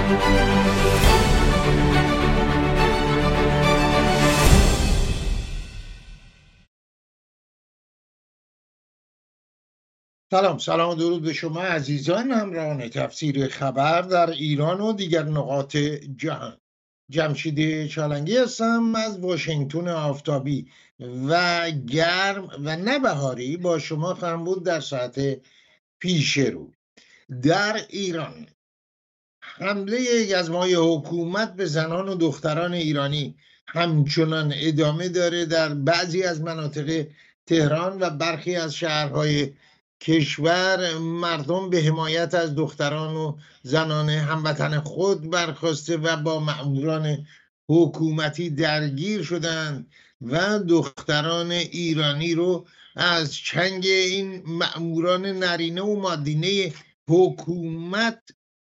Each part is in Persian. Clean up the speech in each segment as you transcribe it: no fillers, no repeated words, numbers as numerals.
سلام و درود به شما عزیزان همراهان تفسیر خبر در ایران و دیگر نقاط جهان. جمشید چالنگی هستم از واشنگتن آفتابی و گرم و نبهاری با شما خواهم بود در ساعت پیش رو. در ایران حمله یزمای حکومت به زنان و دختران ایرانی همچنان ادامه داره. در بعضی از مناطق تهران و برخی از شهرهای کشور مردم به حمایت از دختران و زنان هموطن خود برخاسته و با مأموران حکومتی درگیر شدند و دختران ایرانی رو از چنگ این مأموران نرینه و مادینه حکومت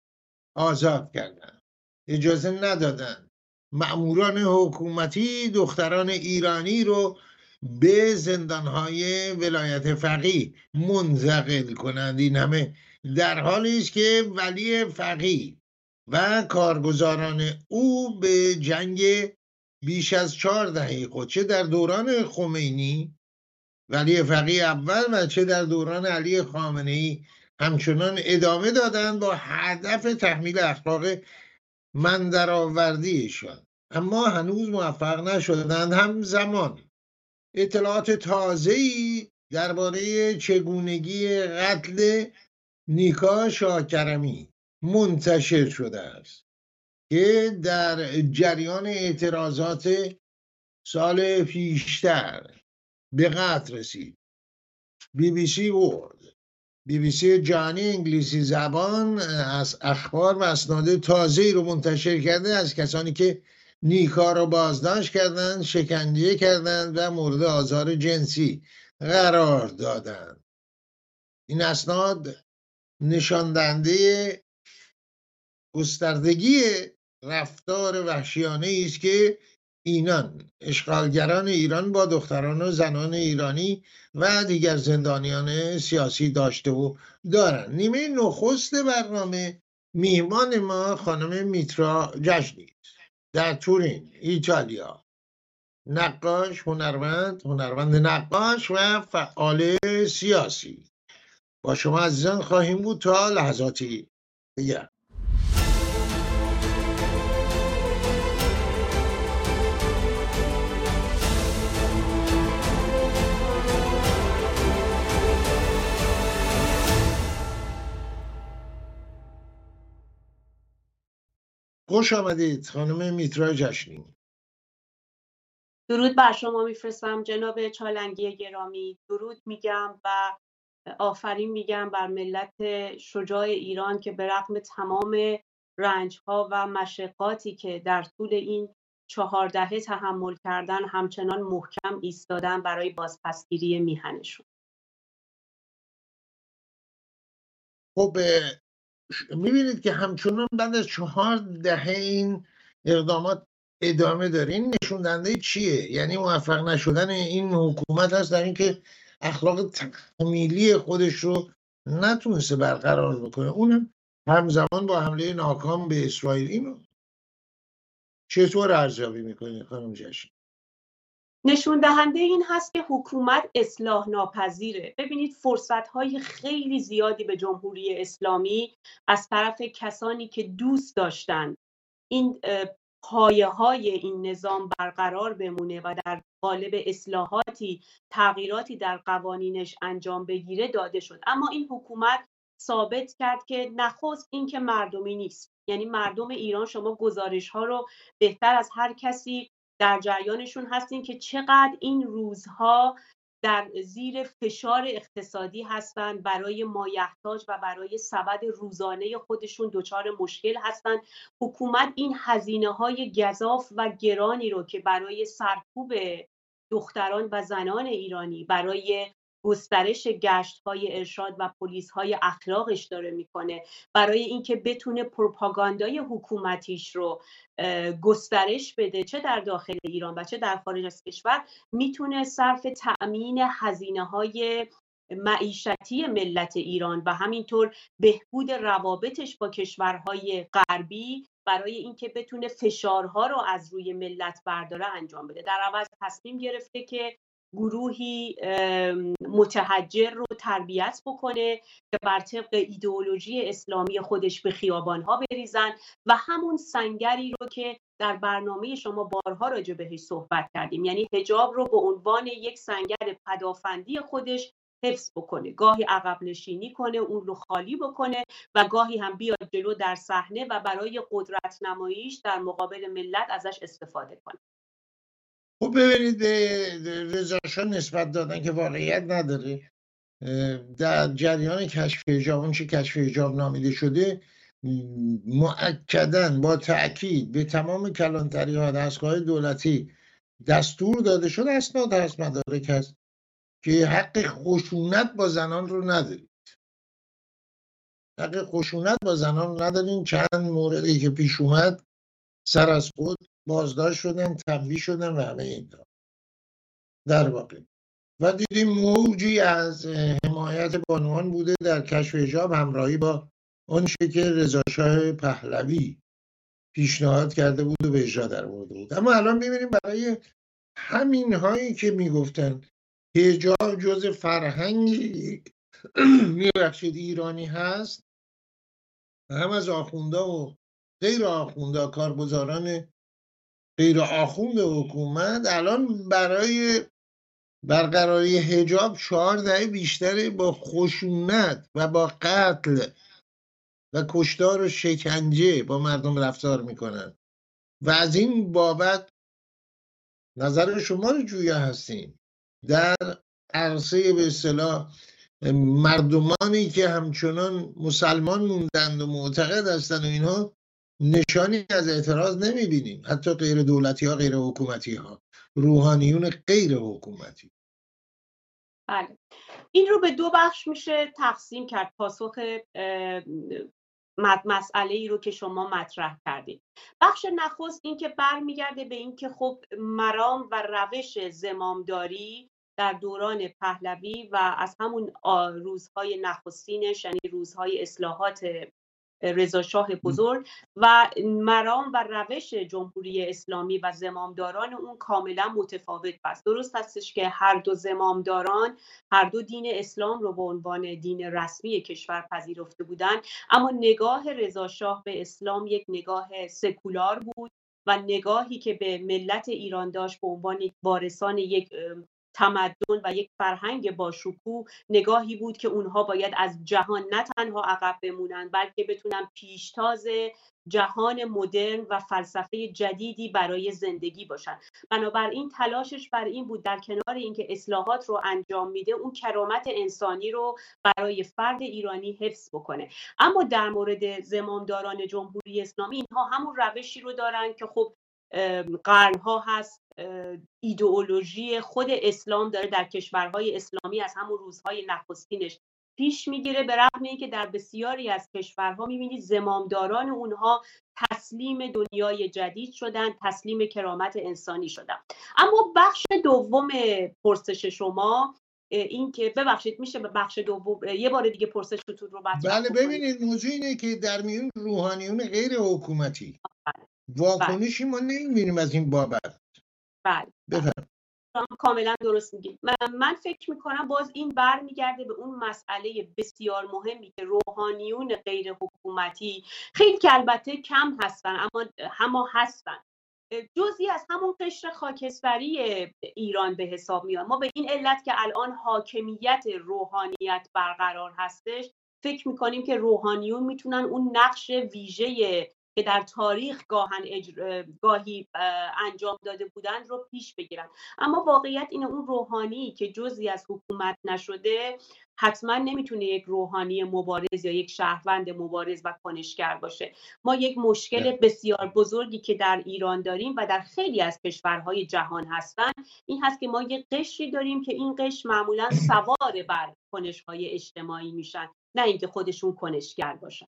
آزاد کردند. اجازه ندادند مأموران حکومتی دختران ایرانی رو به زندانهای ولایت فقیه منتقل کنند. این همه در حالی است که ولی فقیه و کارگزاران او به جنگ بیش از 4 دهه خود، چه در دوران خمینی ولی فقیه اول و چه در دوران علی خامنه‌ای، همچنان ادامه دادند با هدف تحمیل اخلاق من درآوردیشان، اما هنوز موفق نشدند. همزمان اطلاعات تازه‌ای درباره چگونگی قتل نیکا شاکرمی منتشر شده است که در جریان اعتراضات سال پیشتر به قتل رسید. BBC ورلد، BBC جهانی انگلیسی زبان از اخبار و اسناد تازه‌ای رو منتشر کرده از کسانی که نیکا رو بازداشت کردند، شکنجه کردند و مورد آزار جنسی قرار دادند. این اسناد نشان دهنده گستردگی رفتار وحشیانه است که اشغالگران ایران با دختران و زنان ایرانی و دیگر زندانیان سیاسی داشته و دارند. نیمه نخست برنامه میهمان ما خانم میترا جشنی در تورین، ایتالیا، نقاش، هنرمند نقاش و فعال سیاسی. با شما عزیزان خواهیم بود تا لحظاتی دیگر. خوش آمدید خانم میترا جشنی. درود بر شما میفرستم جناب چالنگی گرامی. درود میگم و آفرین میگم بر ملت شجاع ایران که به رغم تمام رنجها و مشقاتی که در طول این 4 دهه تحمل کردن همچنان محکم ایستادن برای بازپسگیری میهنشون. خب میبینید که همچنان بعد از 4 دهه این اقدامات ادامه داره. این نشون دهنده چیه؟ یعنی موفق نشدن این حکومت هست در اینکه اخلاق تحمیلی خودش رو نتونسته برقرار بکنه، اونم همزمان با حمله ناکام به اسرائیل. اینو چطور ارزیابی میکنید خانم جشن؟ نشون دهنده این هست که حکومت اصلاح ناپذیره. ببینید فرصت‌های خیلی زیادی به جمهوری اسلامی از طرف کسانی که دوست داشتن این پایه‌های این نظام برقرار بمونه و در قالب اصلاحاتی تغییراتی در قوانینش انجام بگیره داده شد، اما این حکومت ثابت کرد که نخست این که مردمی نیست. یعنی مردم ایران، شما گزارش‌ها رو بهتر از هر کسی در جریانشون هستین که چقدر این روزها در زیر فشار اقتصادی هستند، برای مایحتاج و برای سبد روزانه خودشون دچار مشکل هستند. حکومت این هزینه‌های گزاف و گرانی رو که برای سرکوب دختران و زنان ایرانی، برای گسترش گشت‌های ارشاد و پلیس‌های اخلاقش داره میکنه، برای اینکه بتونه پروپاگاندای حکومتیش رو گسترش بده، چه در داخل ایران و چه در خارج از کشور، میتونه صرف تأمین هزینه‌های معیشتی ملت ایران و همینطور بهبود روابطش با کشورهای غربی برای اینکه بتونه فشارها رو از روی ملت برداره انجام بده. در عوض تصمیم گرفته که گروهی متحجر رو تربیت بکنه که بر طبق ایدئولوژی اسلامی خودش به خیابانها بریزن و همون سنگری رو که در برنامه شما بارها راجع بهش صحبت کردیم، یعنی حجاب رو به عنوان یک سنگر پدافندی خودش حفظ بکنه، گاهی عقب نشینی کنه، اون رو خالی بکنه و گاهی هم بیاد جلو در صحنه و برای قدرت نماییش در مقابل ملت ازش استفاده کنه. خب ببینید، رضا شاه نسبت دادن که واقعیت نداره. در جریان کشف حجاب، اون چه کشف حجاب نامیده شده، مؤکداً با تأکید به تمام کلانتری ها دستگاه دولتی دستور داده شده، اسناد هست، مدارک هست که حق خشونت با زنان رو ندارید. حق خشونت با زنان رو ندارین. چند موردی که پیش اومد سر از خود بازداشت شدن، تنبیه شدن و همه این در واقع. و دیدیم موجی از حمایت بانوان بوده در کشف حجاب، همراهی با آنچه که رضا شاه پهلوی پیشنهاد کرده بود و به اجرا در آورده بود. اما الان می‌بینیم برای همین هایی که میگفتن حجاب جز فرهنگی میبخشید ایرانی هست، هم از آخوندا و غیر آخوندا، کارگزاران غیر آخوند حکومت، الان برای برقراری حجاب 4 دهه بیشتر با خشونت و با قتل و کشتار و شکنجه با مردم رفتار میکنن و از این بابت نظر شما رو جویا هستیم در عرصه به اصطلاح مردمانی که همچنان مسلمان موندند و معتقد هستند و اینها نشانی از اعتراض نمیبینیم. حتی غیر دولتی ها، غیر حکومتی ها، روحانیون غیر حکومتی. بله، این رو به 2 بخش میشه تقسیم کرد پاسخ مسئله ای رو که شما مطرح کردید. بخش نخست این که برمیگرده به این که خب مرام و روش زمامداری در دوران پهلوی و از همون روزهای نخستینش، یعنی روزهای اصلاحات رضا شاه بزرگ، و مرام و روش جمهوری اسلامی و زمامداران اون کاملا متفاوت است. درست هستش که هر دو زمامداران هر دو دین اسلام رو به عنوان دین رسمی کشور پذیرفته بودند، اما نگاه رضا شاه به اسلام یک نگاه سکولار بود و نگاهی که به ملت ایران داشت به عنوان وارثان یک تمدن و یک فرهنگ با شکوه، نگاهی بود که اونها باید از جهان نه تنها عقب بمونن بلکه بتونن پیشتاز جهان مدرن و فلسفه جدیدی برای زندگی باشن. بنابراین تلاشش بر این بود در کنار اینکه اصلاحات رو انجام میده، اون کرامت انسانی رو برای فرد ایرانی حفظ بکنه. اما در مورد زمامداران جمهوری اسلامی، اینها همون روشی رو دارن که خب قرنها هست ایدئولوژی خود اسلام داره در کشورهای اسلامی از همون روزهای نخستینش پیش میگیره، به رغم اینکه در بسیاری از کشورها میبینید زمامداران اونها تسلیم دنیای جدید شدن، تسلیم کرامت انسانی شدن. اما بخش دوم پرسش شما این که ببخشید میشه به بخش دوم یه بار دیگه پرسشتون رو مطرح بله، ببینید موضوع اینه که در میون روحانیون غیر حکومتی واکنشی ما نمیبینیم از این بابت. بله، بفرمایید. کاملا درست میگید. من فکر میکنم باز این برمیگرده به اون مسئله بسیار مهمی که روحانیون غیر حکومتی خیلی که البته کم هستن اما هستن، جزئی از همون قشر خاکستری ایران به حساب میاد. ما به این علت که الان حاکمیت روحانیت برقرار هستش فکر میکنیم که روحانیون میتونن اون نقش ویژه که در تاریخ گاهی انجام داده بودند رو پیش بگیرن. اما واقعیت اینه اون روحانی که جزئی از حکومت نشده حتما نمیتونه یک روحانی مبارز یا یک شهروند مبارز و کنشگر باشه. ما یک مشکل بسیار بزرگی که در ایران داریم و در خیلی از کشورهای جهان هستن این هست که ما یک قشری داریم که این قشر معمولا سوار بر کنش‌های اجتماعی میشن، نه اینکه خودشون کنشگر باشن.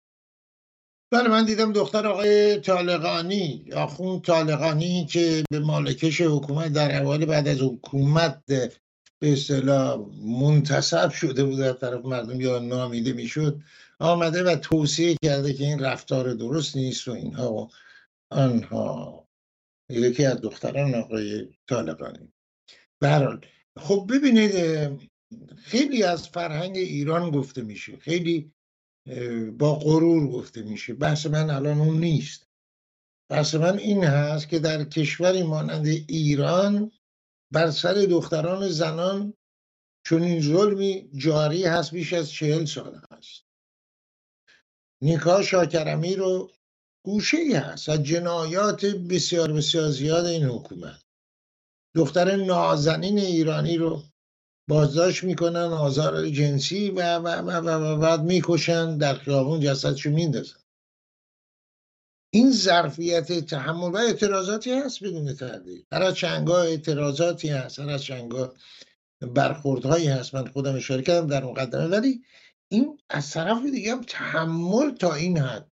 بله، من دیدم دختر آقای طالقانی، آخوند طالقانی که به مالکش حکومت در اول بعد از حکومت به اصطلاح منتصب شده بود در طرف مردم یا نامیده میشد، آمده و توصیه کرده که این رفتار درست نیست و اینها و آنها. یکی از دختران آقای طالقانی. به هر حال خب ببینید، خیلی از فرهنگ ایران گفته میشه، خیلی با غرور گفته میشه. بحث من الان اون نیست. بحث من این هست که در کشوری مانند ایران بر سر دختران زنان چنین ظلمی جاری هست، بیش از 40 سال هست. نیکا شاکرمی رو گوشه ای هست از جنایات بسیار بسیار زیاد این حکومت. دختر نازنین ایرانی رو بازداشت میکنن، آزار جنسی و بعد میکشن، در خیابون جسدشو میندازن. این ظرفیت تحمل و اعتراضاتی هست بدون تردید. هر از چنگاه اعتراضاتی هست، هر از چنگاه برخوردهایی هست. من خودم اشاره کردم در مقدمه، ولی این از طرف دیگه هم تحمل تا این حد.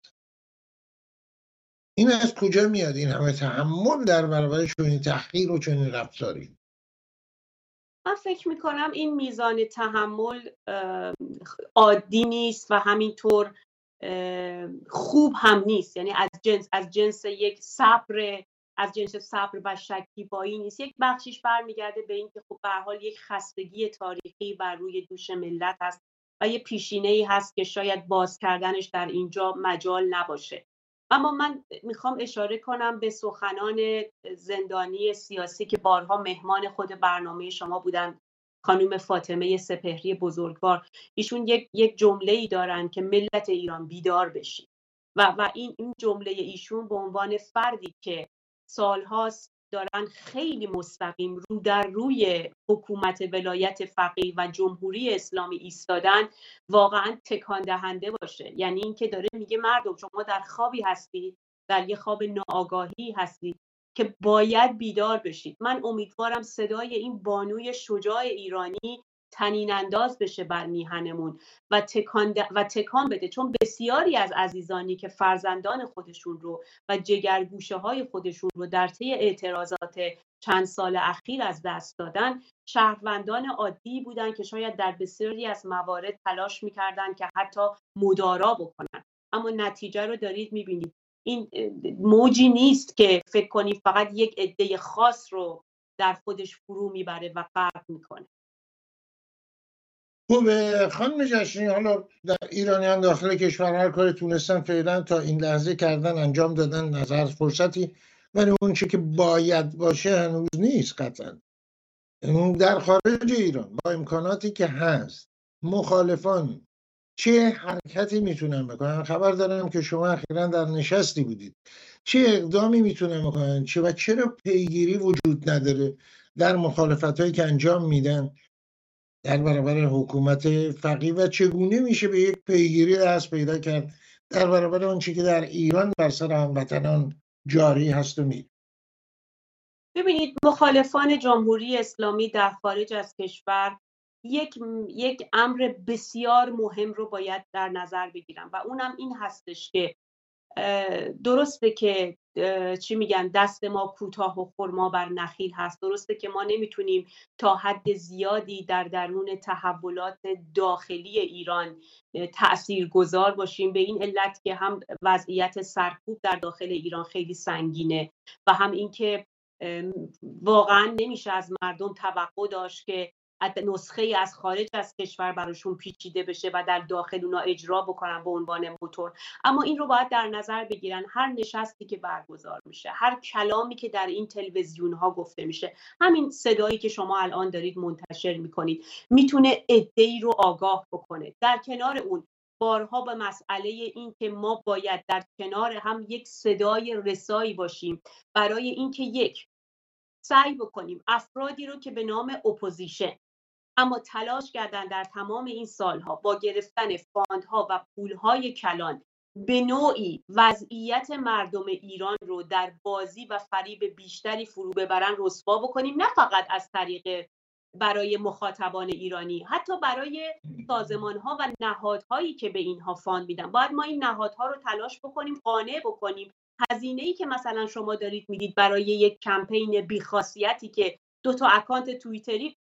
این از کجا میاد این همه تحمل در برابر چنین تحقیر و چنین رفتاری؟ من فکر میکنم این میزان تحمل عادی نیست و همینطور خوب هم نیست. یعنی از جنس یک صبر، از جنس صبر و شکیبایی نیست. یک بخشیش برمیگرده به اینکه خب به هر حال یک خستگی تاریخی بر روی دوش ملت هست و یه پیشینه‌ای هست که شاید باز کردنش در اینجا مجال نباشه. اما من میخوام اشاره کنم به سخنان زندانی سیاسی که بارها مهمان خود برنامه شما بودن، خانم فاطمه سپهری بزرگوار. ایشون یک جمله‌ای دارن که ملت ایران بیدار بشید و این جمله ایشون به عنوان فردی که سالهاست دارن خیلی مستقیم رو در روی حکومت ولایت فقیه و جمهوری اسلامی ایستادن واقعا تکان دهنده باشه. یعنی این که داره میگه مردم شما در خوابی هستید، در یه خواب ناآگاهی هستید که باید بیدار بشید. من امیدوارم صدای این بانوی شجاع ایرانی طنین انداز بشه بر میهنمون و تکان بده، چون بسیاری از عزیزانی که فرزندان خودشون رو و جگرگوشه های خودشون رو در طی اعتراضات چند سال اخیر از دست دادن شهروندان عادی بودن که شاید در بسیاری از موارد تلاش میکردن که حتی مدارا بکنن، اما نتیجه رو دارید میبینید. این موجی نیست که فکر کنید فقط یک عده خاص رو در خودش فرو میبره و غرق میکنه. خب خانم جشنی، حالا در ایرانیان داخل کشور هر کاری تونستن فعلا تا این لحظه کردن، انجام دادن، نظر فرصتی، ولی اون چی که باید باشه هنوز نیست. قطعا در خارج ایران با امکاناتی که هست مخالفان چه حرکتی میتونن بکنن؟ خبر دارم که شما اخیراً در نشستی بودید. چه اقدامی میتونن بکنن؟ و چرا پیگیری وجود نداره در مخالفتایی که انجام میدن در برابر حکومت فقیه و چگونه میشه به یک پیگیری دست پیدا کرد در برابر اون چیزی که در ایران بر سر هموطنان جاری هست و میره؟ ببینید، مخالفان جمهوری اسلامی در خارج از کشور یک امر بسیار مهم رو باید در نظر بگیرن و اونم این هستش که درسته که چی میگن دست ما کوتاه و خرما بر نخیل هست. درسته که ما نمیتونیم تا حد زیادی در درون تحولات داخلی ایران تأثیرگذار باشیم، به این علت که هم وضعیت سرکوب در داخل ایران خیلی سنگینه و هم اینکه واقعا نمیشه از مردم توقع داشت که نسخه از خارج از کشور براشون پیچیده بشه و در داخل اونا اجرا بکنن به عنوان موتور. اما این رو باید در نظر بگیرن. هر نشستی که برگزار میشه، هر کلامی که در این تلویزیون ها گفته میشه، همین صدایی که شما الان دارید منتشر میکنید، میتونه عده‌ای رو آگاه بکنه. در کنار اون بارها به مسئله این که ما باید در کنار هم یک صدای رسایی باشیم برای اینکه یک سعی بکنیم افرادی رو که به نام اپوزیشن اما تلاش کردن در تمام این سالها با گرفتن فاندها و پولهای کلان به نوعی وضعیت مردم ایران رو در بازی و فریب بیشتری فرو ببرن رسوا بکنیم، نه فقط از طریق برای مخاطبان ایرانی، حتی برای سازمانها و نهادهایی که به اینها فاند میدن. باید ما این نهادها رو تلاش بکنیم قانع بکنیم هزینه‌ای که مثلا شما دارید میدید برای یک کمپین بیخاصیتی که 2 تا اکانت توییتری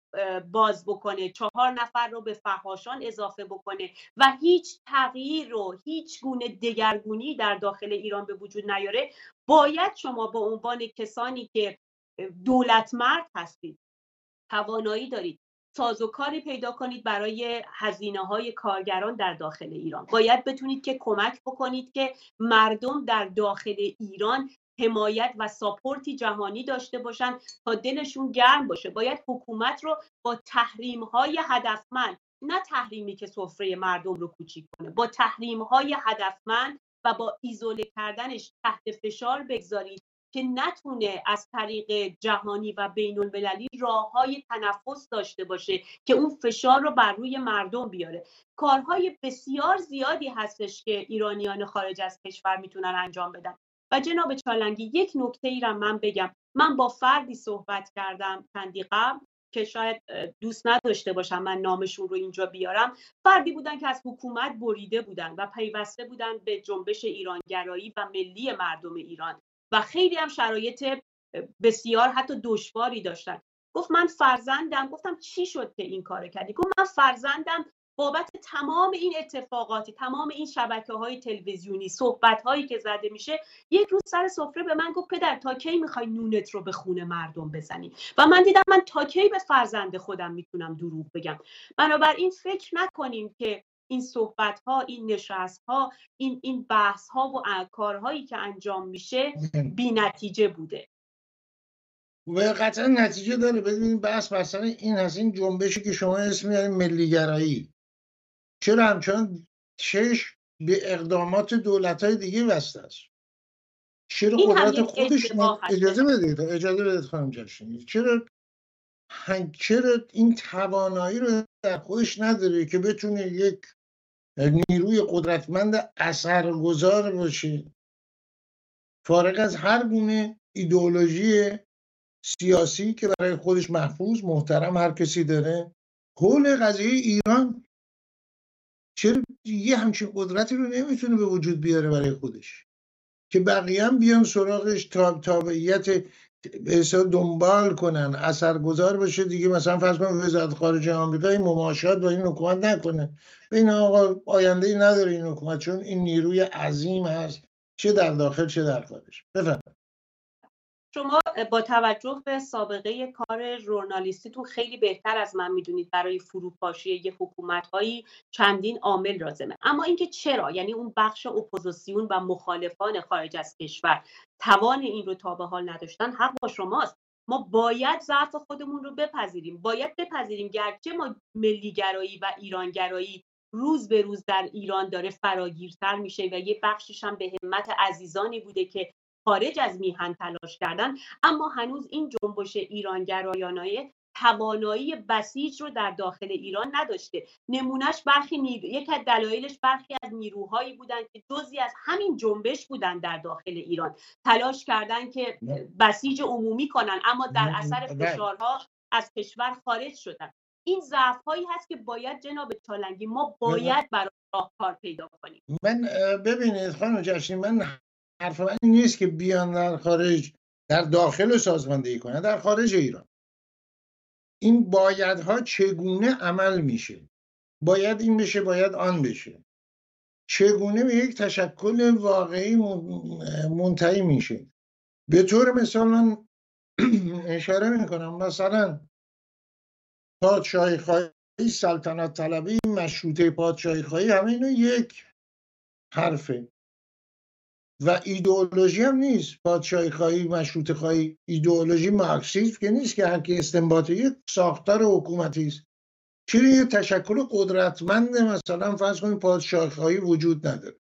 باز بکنه، 4 نفر رو به فحاشان اضافه بکنه و هیچ تغییر رو، هیچ گونه دگرگونی در داخل ایران به وجود نیاره، باید شما به عنوان کسانی که دولتمرد هستید، توانایی دارید، سازوکاری پیدا کنید برای هزینه‌های کارگران در داخل ایران. باید بتونید که کمک بکنید که مردم در داخل ایران حمایت و ساپورتی جهانی داشته باشن تا دلشون گرم باشه. باید حکومت رو با تحریم‌های هدفمند، نه تحریمی که سفره مردم رو کوچیک کنه، با تحریم‌های هدفمند و با ایزوله کردنش تحت فشار بگذارید که نتونه از طریق جهانی و بین المللی راه‌های تنفس داشته باشه که اون فشار رو بر روی مردم بیاره. کارهای بسیار زیادی هستش که ایرانیان خارج از کشور میتونن انجام بدن. و جناب چالنگی، یک نکته ای را من بگم. من با فردی صحبت کردم چندی قبل که شاید دوست نداشته باشم من نامشون رو اینجا بیارم. فردی بودن که از حکومت بریده بودن و پیوسته بودن به جنبش ایرانگرایی و ملی مردم ایران و خیلی هم شرایط بسیار حتی دشواری داشتن. گفت من فرزندم. گفتم چی شد که این کار کردی؟ گفت من فرزندم بابت تمام این اتفاقاتی، تمام این شبکه‌های تلویزیونی، صحبت‌هایی که زده میشه، یک روز سر سفره به من گفت پدر تا کی میخوای نونت رو به خون مردم بزنی؟ و من دیدم من تا کی به فرزند خودم میتونم دروغ بگم. بنابراین فکر نکنیم که این صحبت‌ها، این نشست‌ها، این بحث‌ها و کارهایی که انجام میشه بی نتیجه بوده. و قطعا نتیجه داره. ببینید بحث مثلا این هست، این جنبشی که شما اسم میارید ملیگرایی، چرا همچنان چشم به اقدامات دولت‌های دیگه بسته است؟ چرا قدرت خودش اجازه بدید خانم جشنی، چرا این توانایی رو در خودش نداره که بتونه یک نیروی قدرتمند اثرگذار باشه، فارغ از هر گونه ایدئولوژی سیاسی که برای خودش محفوظ محترم هر کسی داره؟ حول قضیه ایران چرا یه همچین قدرتی رو نمیتونه به وجود بیاره برای خودش که بقیه هم بیان سراغش، تابعیت به حساب دنبال کنن، اثرگذار باشه دیگه. مثلا فرض کن وزارت خارجه آمریکا این مماشات با این حکومت نکنه، ببین آقا آینده ای نداره این حکومت، چون این نیروی عظیم هست چه در داخل چه در خارج. بفرمایید. شما با توجه به سابقه کار ژورنالیستیتون خیلی بهتر از من میدونید برای فروپاشی یک حکومت‌هایی چندین عامل لازمه. اما اینکه چرا، یعنی اون بخش اپوزیسیون و مخالفان خارج از کشور توان این رو تا به حال نداشتن، حق با شماست. ما باید ضعف خودمون رو بپذیریم. باید بپذیریم گرچه ما ملیگرایی و ایرانگرایی روز به روز در ایران داره فراگیرتر میشه و یه بخشش هم به همت عزیزانی بوده که خارج از میهن تلاش کردن، اما هنوز این جنبش ایرانگرایانه توانایی بسیج رو در داخل ایران نداشته. نمونهش یک از دلایلش برخی از نیروهایی بودن که جزئی از همین جنبش بودن در داخل ایران، تلاش کردن که بسیج عمومی کنن، اما در اثر فشارها از کشور خارج شدن. این ضعف‌هایی هست که باید جناب چالنگی ما باید برای راهکار پیدا کنیم. من ببینید خانم جشنی، من حرف من این نیست که بیان در خارج در داخل سازماندهی کنن، در خارج ایران این بایدها چگونه عمل میشه، باید این بشه، باید آن بشه، چگونه به یک تشکل واقعی منتهی میشه. به طور مثال من اشاره میکنم مثلا پادشاهی خواهی، سلطنت طلبی، مشروطه پادشاهی خواهی، همه اینا یک حرفه و ایدئولوژی هم نیست. پادشاهی خواهی، مشروطه خواهی، ایدئولوژی مارکسیسم که نیست که هر کی استنباط یک ساختار حکومتی است. چرا یه تشکل قدرتمند مثلا فرض کنید پادشاهی خواهی وجود نداره؟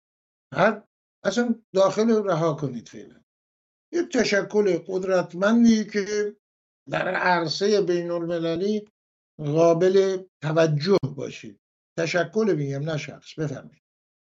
اصلا داخل رها کنید فعلا. یه تشکل قدرتمندی که در عرصه بین المللی قابل توجه باشید. تشکل میگم نه شخص. بفرمایید.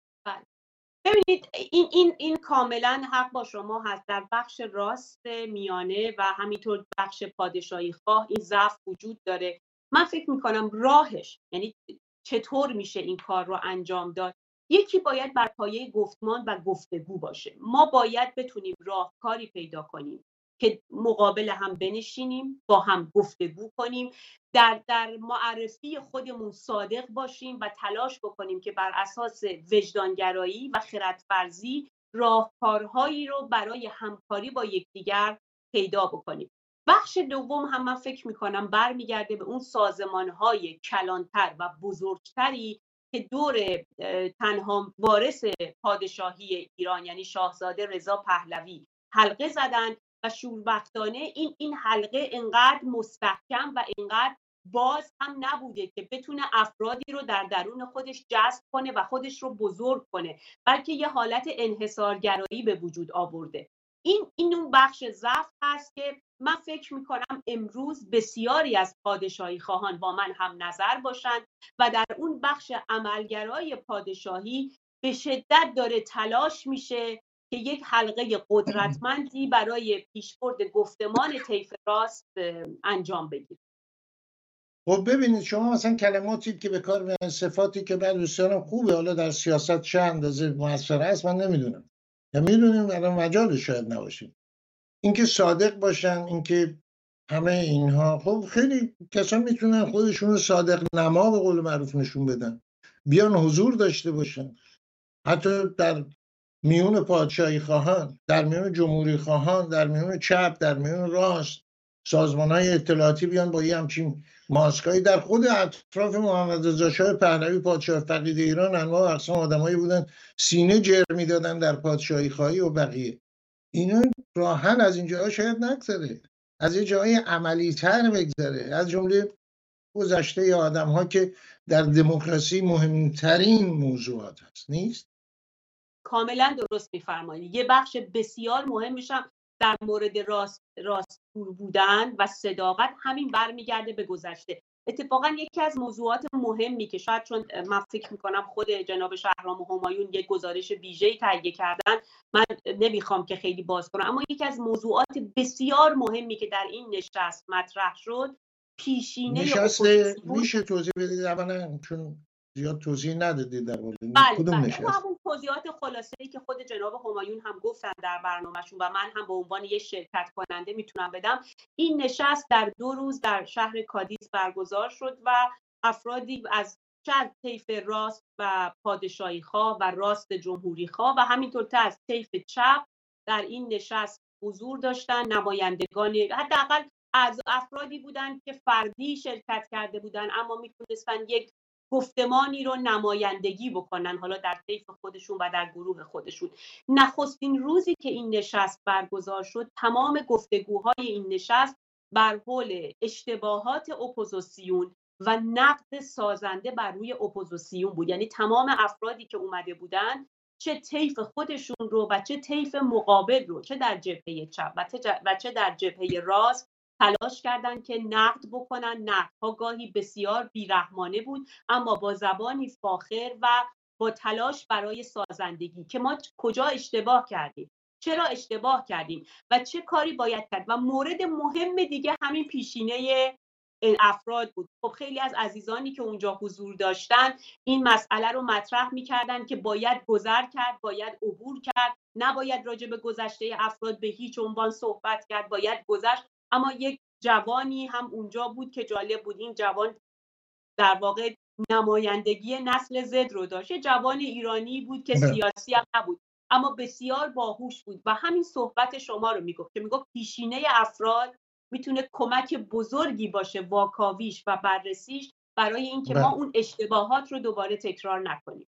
ببینید این کاملا حق با شما هست. در بخش راست میانه و همینطور بخش پادشاهی خواه این ضعف وجود داره. من فکر میکنم راهش، یعنی چطور میشه این کار رو انجام داد، یکی باید بر پایه گفتمان و گفتگو باشه. ما باید بتونیم راهکاری پیدا کنیم که مقابل هم بنشینیم، با هم گفتگو کنیم، در معرفی خودمون صادق باشیم و تلاش بکنیم که بر اساس وجدانگرایی و خردورزی راهکارهایی رو برای همکاری با یکدیگر پیدا بکنیم. بخش دوم هم من فکر میکنم برمیگرده به اون سازمانهای کلانتر و بزرگتری که دور تنها وارث پادشاهی ایران یعنی شاهزاده رضا پهلوی حلقه زدن و شوربختانه این حلقه انقدر مستحکم و انقدر باز هم نبوده که بتونه افرادی رو در درون خودش جذب کنه و خودش رو بزرگ کنه، بلکه یه حالت انحصارگرایی به وجود آورده. این اون بخش ضعف هست که من فکر میکنم امروز بسیاری از پادشاهی خواهان با من هم نظر باشند و در اون بخش عملگرای پادشاهی به شدت داره تلاش میشه که یک حلقه قدرتمندی برای پیشبرد گفتمان طیف راست انجام بگیره. خب ببینید شما مثلا کلماتی که به کار میبرید، صفاتی که بعد بسیارم خوبه، حالا در سیاست چه اندازه موثر است من نمیدونم یا میدونیم الان مجال شاید نباشیم. اینکه صادق باشن، اینکه همه اینها، خب خیلی کسا میتونن خودشون رو صادق نما به قول معروف نشون بدن، بیان حضور داشته باشن، حتی در میون پادشاهی خواهان، در میون جمهوری خواهان، در میون چپ، در میون راست، سازمان‌های اطلاعاتی بیان با یه همچین ماسکایی. در خود اطراف محمد رضا شاه پهلوی پادشاه فقید ایران انواع و اقسام آدمایی بودن سینه جر میدادن در پادشاهی خواهی و بقیه. اینا راه حل از این جاها شاید نگذره، از یه جای عملی تر بگذره، از جمله گذشته آدم ها که در دموکراسی مهمترین موضوعات هست. نیست؟ کاملا درست میفرمایید. یه بخش بسیار مهمش هم در مورد راستگو بودن و صداقت همین برمیگرده به گذشته. اتفاقا یکی از موضوعات مهمی که شاید چون من فکر میکنم خود جناب شهرام و همایون یک گزارش ویژه‌ای تهیه کردن، من نمیخوام که خیلی باز کنم، اما یکی از موضوعات بسیار مهمی که در این نشست مطرح شد پیشینه نشست میشه توضیح بدید اولا، چون زیاد توضیح ندادید در مورد کدوم نشست؟ همون توضیحات خلاصه‌ای که خود جناب همایون هم گفتن در برنامه‌شون و من هم به عنوان یک شرکت کننده میتونم بدم. این نشست در 2 روز در شهر کادیس برگزار شد و افرادی از طیف راست و پادشاهی خواه و راست جمهوری خواه و همینطور از طیف چپ در این نشست حضور داشتن. نمایندگان حداقل از افرادی بودن که فردی شرکت کرده بودن اما میتونستن یک گفتمانی رو نمایندگی بکنن، حالا در طیف خودشون و در گروه خودشون. نخستین روزی که این نشست برگزار شد تمام گفتگوهای این نشست بر حول اشتباهات اپوزیسیون و نقد سازنده بر روی اپوزیسیون بود. یعنی تمام افرادی که اومده بودن چه طیف خودشون رو و چه طیف مقابل رو، چه در جبهه چپ و چه در جبهه راست، تلاش کردن که نقد بکنن. نقدها گاهی بسیار بیرحمانه بود اما با زبانی فاخر و با تلاش برای سازندگی که ما کجا اشتباه کردیم، چرا اشتباه کردیم و چه کاری باید کرد. و مورد مهم دیگه همین پیشینه افراد بود. خب خیلی از عزیزانی که اونجا حضور داشتن این مسئله رو مطرح می‌کردن که باید گذر کرد، باید عبور کرد، نباید راجع به گذشته افراد به هیچ عنوان صحبت کرد، باید گذشت. اما یک جوانی هم اونجا بود که جالب بود. این جوان در واقع نمایندگی نسل زد رو داشت. یه جوان ایرانی بود که سیاسی هم نبود اما بسیار باهوش بود و همین صحبت شما رو میگفت که میگفت پیشینه افراد میتونه کمک بزرگی باشه واکاویش و بررسیش برای اینکه ما اون اشتباهات رو دوباره تکرار نکنیم.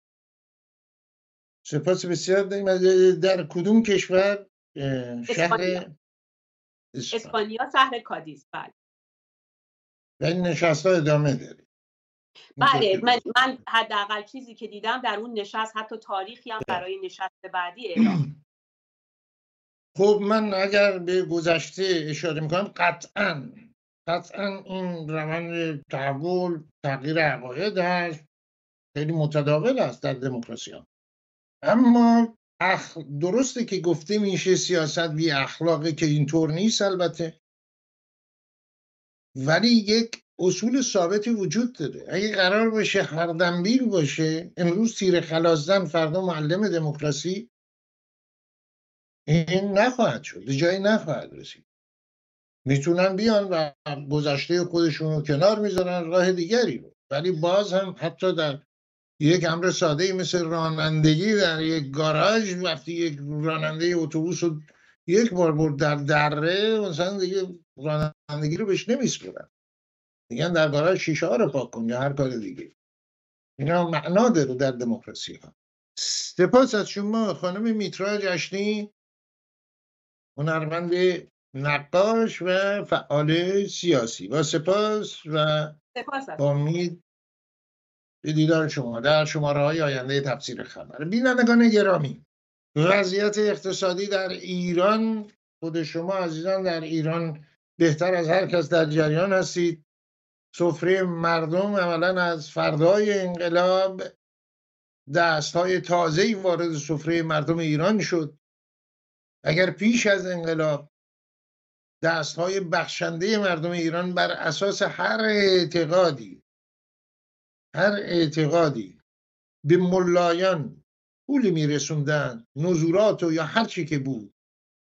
سپاس بسیار. در کدوم کشور؟ شهر اسپانیا، شهر کادیس. بله. و این نشست ها ادامه داره؟ بله، من حداقل چیزی که دیدم در اون نشست حتی تاریخی هم برای نشست بعدی اعلام. خب من اگر به گذشته اشاره میکنم قطعا این روند تحول تغییر عقاید هست، خیلی متداول است در دموکراسی ها. اما درسته که گفته میشه سیاست بی اخلاقه، که اینطور نیست البته، ولی یک اصول ثابتی وجود داره. اگه قرار باشه هر دنبیل باشه، امروز تیر خلاص فردا معلم دموکراسی، این نخواهد شد، به جایی نخواهد رسید. میتونن بیان و گذشته خودشون رو کنار میذارن، راه دیگری رو. ولی باز هم حتی در یک امر ساده مثل رانندگی در یک گاراژ، وقتی یک راننده اتوبوس رو یک بار برد در دره، مثلا دیگه رانندگی رو بهش نمیسپرن، میگن در گاراژ شیشه ها رو پاک کن یا هر کار دیگه. اینا معنا داره در دموکراسی ها. سپاس از شما خانم میترا جشنی، هنرمند نقاش و فعال سیاسی. با سپاس و با امید به دیدار شما در شماره‌های آینده تفسیر خبر. بینندگان گرامی، وضعیت اقتصادی در ایران، خود شما عزیزان در ایران بهتر از هر کس در جریان هستید. سفره مردم عملاً از فردای انقلاب دستهای تازه‌ای وارد سفره مردم ایران شد. اگر پیش از انقلاب دستهای بخشنده مردم ایران بر اساس هر اعتقادی به ملایان پولی میرسوندن، نزورات و یا هر چی که بود،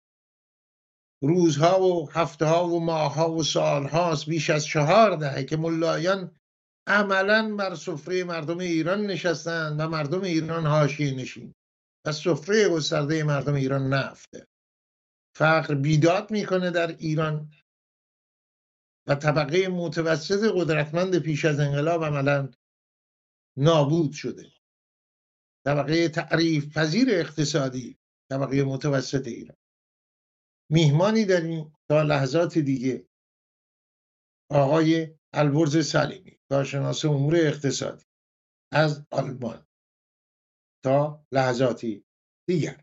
روزها و هفته‌ها و ماه‌ها و سال‌هاست، بیش از 4 دهه که ملایان عملاً بر سفره مردم ایران نشستند و مردم ایران حاشیه نشین و سفره گسترده مردم ایران نفته. فقر بیداد میکنه در ایران و طبقه متوسط قدرتمند پیش از انقلاب عملاً نابود شده. طبقه تعریف پذیر اقتصادی، طبقه متوسط ایران. میهمانی داریم تا لحظات دیگه، آقای البرز سلیمی، کارشناس امور اقتصادی از آلمان. تا لحظاتی دیگر.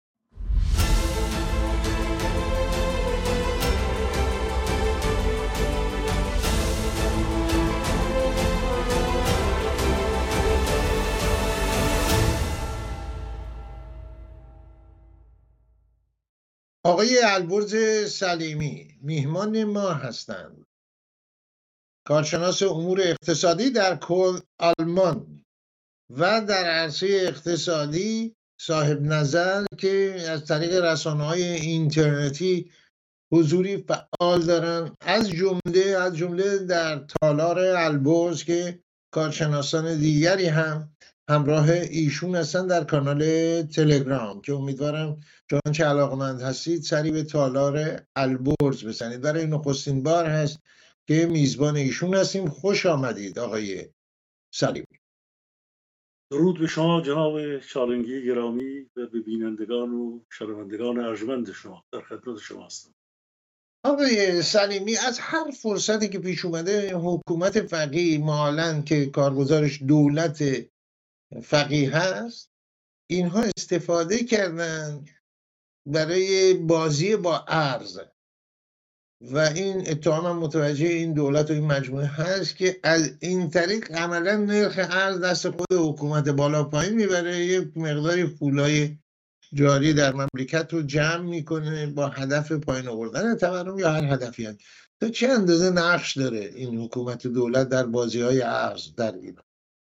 آقای البرز سلیمی میهمان ما هستند، کارشناس امور اقتصادی در کل آلمان و در عرصه اقتصادی صاحب نظر که از طریق رسانه‌های اینترنتی حضوری فعال دارن، از جمله در تالار البرز که کارشناسان دیگری هم همراه ایشون هستن در کانال تلگرام که امیدوارم چون چه علاقمند هستید سری به تالار البرز بزنید. برای نخستین بار هست که میزبان ایشون هستیم. خوش آمدید آقای سلیمی. درود به شما جناب چالنگی گرامی و به بینندگان و شنوندگان ارجمند شما. در خدمت شما هستم. آقای سلیمی، از هر فرصتی که پیش اومده حکومت فقیه مالن که کارگزارش دولت فقیه هست، اینها استفاده کردن برای بازی با ارز و این اتهام متوجه این دولت و این مجموعه هست که از این طریق عملا نرخ ارز دست خود حکومت بالا پایین میبره، یک مقداری پولای جاری در مملکت رو جمع میکنه با هدف پایین آوردن تورم یا هر هدفی هست. تا چه اندازه نقش داره این حکومت دولت در بازی های ارز در ایران؟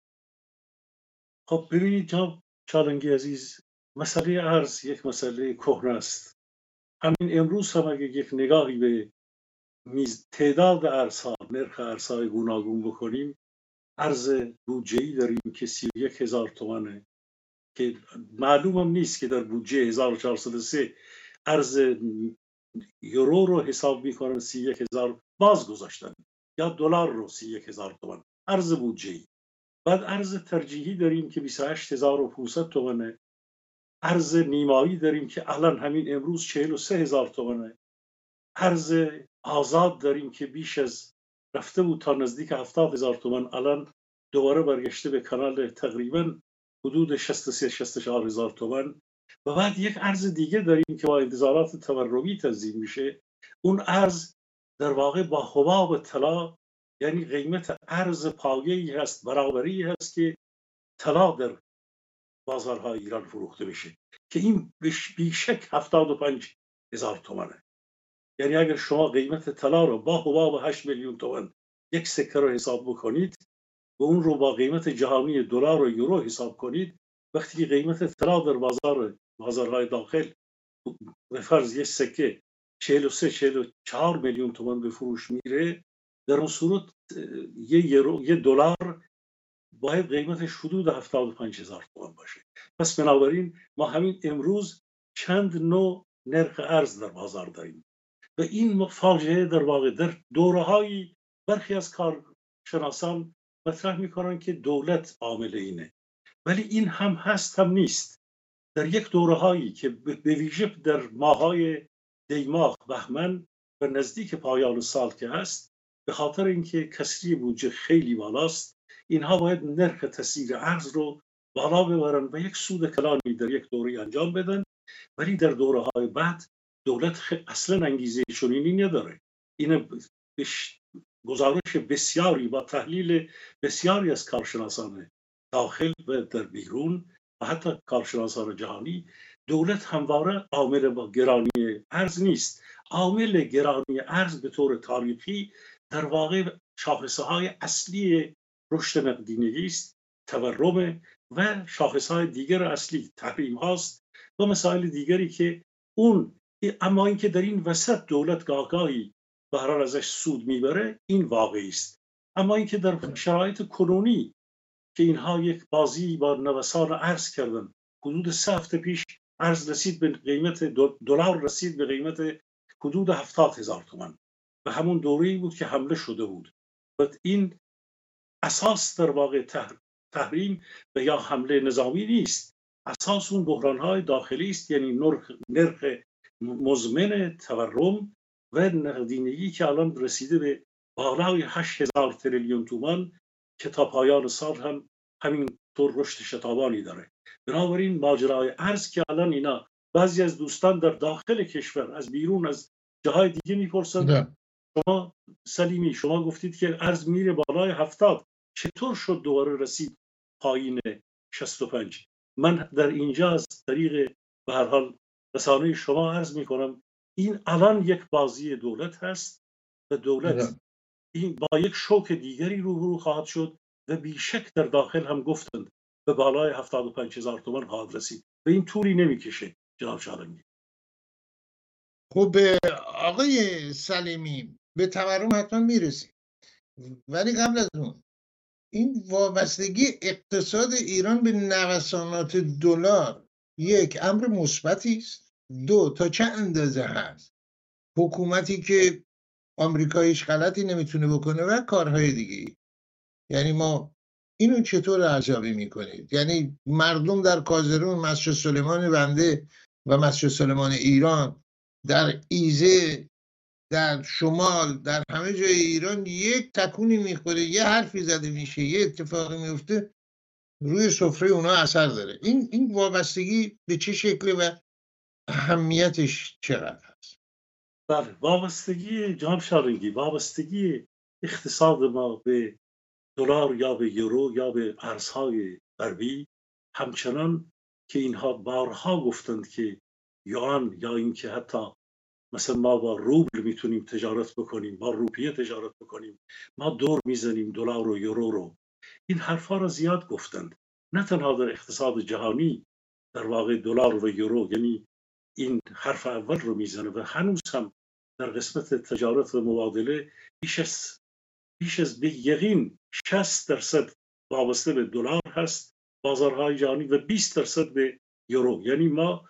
خب ببینید جناب چالنگی عزیز، مسئله ارز یک مسئله کهنه است. همین امروز هم اگه یک نگاهی به تعداد ارزها، نرخ ارزهای گوناگون بکنیم، ارز بودجه‌ای داریم که 31,000 تومانه که معلومم نیست که در بودجه 1403 ارز یورو رو حساب میکنن 31,000 باز گذاشتن یا دلار رو 31,000 تومان ارز بودجه‌ای. بعد ارز ترجیحی داریم که 28,500 تومانه. ارز نیمایی داریم که الان همین امروز 43,000 تومانه. ارز آزاد داریم که بیش از رفته بود تا نزدیک 70,000 تومان، الان دوباره برگشته به کانال تقریبا حدود 63-64,000 تومان. و بعد یک ارز دیگه داریم که با انتظارات تورمی تنظیم میشه. اون ارز در واقع با حباب طلا، یعنی قیمت ارز پایه‌ای هست، برابری هست که طلا در بازارهای ایران فروخته بشه که این بیشک 75,000 تومانه. یعنی اگر شما قیمت طلا رو با حباب 8 میلیون تومان یک سکه رو حساب بکنید و اون رو با قیمت جهانی دلار و یورو حساب کنید، وقتی که قیمت طلا در بازارهای داخل به فرض یک سکه 43-44 میلیون تومان به فروش میره، در اون صورت یه دلار باید قیمتش حدود 75,000 تومان باشه. پس بنابراین ما همین امروز چند نوع نرخ ارز در بازار داریم و این فاجعه در واقع در دوره‌های برخی از کارشناسان مطرح میکنن که دولت عامل اینه، ولی این هم هست هم نیست. در یک دوره‌هایی که به ویژه در ماه‌های دیماه، بهمن و نزدیک پایان سال که هست، به خاطر اینکه کسری بودجه خیلی بالاست، اینها باید نرخ تسعیر ارز رو بالا ببرن و یک سود کلانی در یک دوره انجام بدن، ولی در دوره‌های بعد دولت اصلا انگیزه چنینی نداره. این گزارش بسیاری با تحلیل بسیاری از کارشناسان داخل و در بیرون و حتی کارشناسان جهانی، دولت همواره عامل با گرانی ارز نیست. عامل گرانی ارز به طور تاریخی در واقع شاخصه‌های اصلی رشد نقدینگی است، تورم و شاخصهای دیگر اصلی تحریم هاست و مسائل دیگری که اما اینکه در این وسط دولت گاهی به هر حال ازش سود میبره، این واقعی است. اما اینکه در شرایط کنونی که اینها یک بازی با نوسان ارز کردن، حدود 3 هفته پیش ارز رسید به قیمت دلار رسید به قیمت حدود 70,000 تومان و همون دوره‌ای بود که حمله شده بود و این اساس در واقع تحریم و یا حمله نظامی نیست، اساس اون بحران‌های داخلی است، یعنی نرخ مزمن تورم و نقدینگی که الان رسیده به بالای 8,000 تریلیون تومان که تا پایان سال هم همین طور رشد شتابانی داره. بنابراین ماجرای ارز که الان اینا بعضی از دوستان در داخل کشور از بیرون از جاهای دیگه میپرسن، شما سلیمی شما گفتید که ارز میره بالای 70، چطور شد دوباره رسید پایین 65؟ من در اینجا از طریق به هر حال رسانه شما عرض میکنم این الان یک بازی دولت هست و دولت این با یک شوک دیگری روبرو خواهد شد و بیشک در داخل هم گفتند به بالای 75,000 تومان خواهد رسید و این طوری نمیکشه. جناب شالنگی. خب آقای سلیمی به تورم حتما میرسیم، ولی قبل از اون این وابستگی اقتصاد ایران به نوسانات دلار یک امر مثبتی است. دو، تا چه اندازه هست حکومتی که آمریکا هیچ غلطی نمیتونه بکنه و کارهای دیگه، یعنی ما اینو چطور ارزیابی میکنید؟ یعنی مردم در کازرون، مسجد سلیمان بنده و مسجد سلیمان ایران، در ایزه، در شمال، در همه جای ایران یک تکونی میخوره، یه حرفی زده میشه، یه اتفاقی میفته، روی سفره اونا اثر داره. این وابستگی به چه شکله و اهمیتش چقدر هست؟ بله، وابستگی جناب شالنگی، وابستگی اقتصاد ما به دلار یا به یورو یا به ارزهای غربی، همچنان که اینها بارها گفتند که یوان یا اینکه حتی مثلا ما با روبل میتونیم تجارت بکنیم، با روپیه تجارت بکنیم، ما دور میزنیم دلار و یورو رو، این حرفا رو زیاد گفتند. نه تنها در اقتصاد جهانی در واقع دلار و یورو، یعنی این حرف اول رو میزنه و هنوز هم در قسمت تجارت و مبادله بیش از به یقین 60% وابسته به دلار هست بازارهای جهانی و 20% به یورو. یعنی ما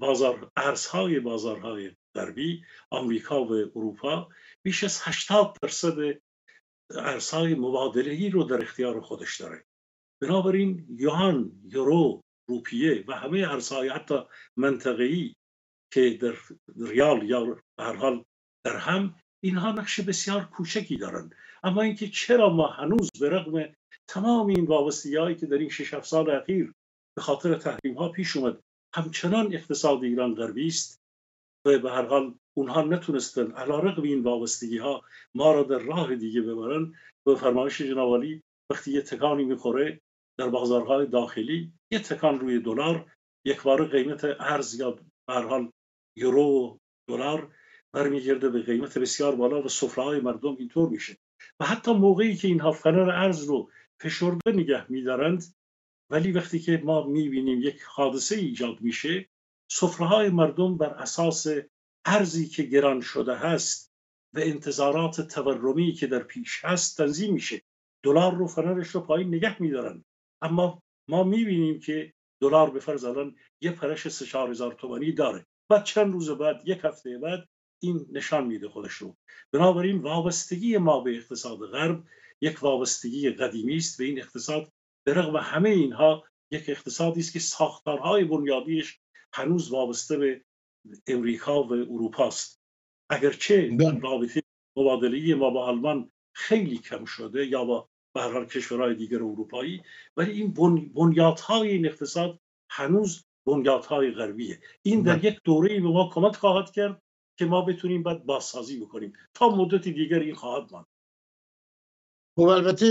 بازارهای غربی، آمریکا و اروپا، بیش از 80% ارزهای مبادله‌ای رو در اختیار خودش داره. بنابراین یوان، یورو، روپیه و همه ارزهای حتی منطقه‌ای که در ریال یا به هر حال درهم، اینها نقش بسیار کوچکی دارند. اما اینکه چرا ما هنوز به رغم تمام این وابستگی‌هایی که در این 6-7 سال اخیر به خاطر تحریم‌ها پیش اومد، همچنان اقتصاد ایران غربی است و به هر حال اونها نتونستن علیرغم این وابستگی‌ها ما را در راه دیگه ببرن. به فرمایش جناب عالی وقتی یه تکانی میخوره در بازارهای داخلی، یه تکان روی دلار، یک بار قیمت ارز یا به هر حال یورو دلار برمیگرده به قیمت بسیار بالا و سفره‌های مردم اینطور میشه. و حتی موقعی که اینها فنر ارز رو فشرده نگه میدارند، ولی وقتی که ما میبینیم یک حادثه ایجاد میشه، سفره‌های مردم بر اساس ارزی که گران شده هست و انتظارات تورمی که در پیش هست تنظیم میشه. دلار رو فررش رو پایین نگه میدارن، اما ما میبینیم که دلار به فرض الان یه پرش 3-4 هزار تومانی داره، بعد چند روز بعد، یک هفته بعد این نشان میده خودش رو. بنابراین وابستگی ما به اقتصاد غرب یک وابستگی قدیمی است و این اقتصاد به رغم همه اینها یک اقتصادی است که ساختارهای بنیادیش هنوز وابسته به امریکا و اروپا است. اگرچه رابطه مبادله‌ای ما با آلمان خیلی کم شده یا با به هر حال کشورهای دیگر اروپایی، ولی این بنیادهای این اقتصاد هنوز بنیادهای غربیه. این در یک دوره‌ای به ما کمک خواهد کرد که ما بتونیم بعد بازسازی بکنیم. تا مدتی دیگر این خواهد ماند. خب البته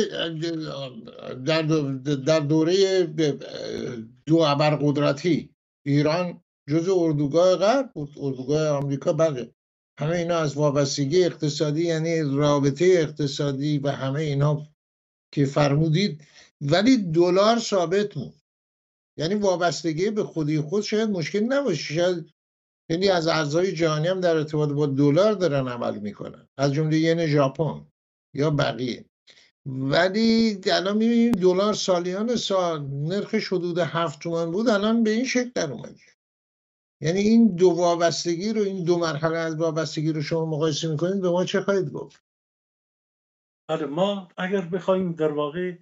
در دوره دو ابرقدرتی ایران جزء اردوگاه غرب بود، اردوگاه آمریکا. بله، همه اینا از وابستگی اقتصادی، یعنی رابطه اقتصادی و همه اینا که فرمودید، ولی دلار ثابت موند. یعنی وابستگی به خودی خود شاید مشکل نباشه، شاید یعنی از ارزهای جهانی هم در ارتباط با دلار دارن عمل میکنن، از جمله ین ژاپن یا بقیه. ولی الان میبینیم دلار سالیان سال نرخش حدود 7 تومان بود، الان به این شکل در اومده. یعنی این دو وابستگی رو، این دو مرحله از وابستگی رو شما مقایسه میکنید، به ما چه خواهید گفت؟ آره، ما اگر بخوایم در واقع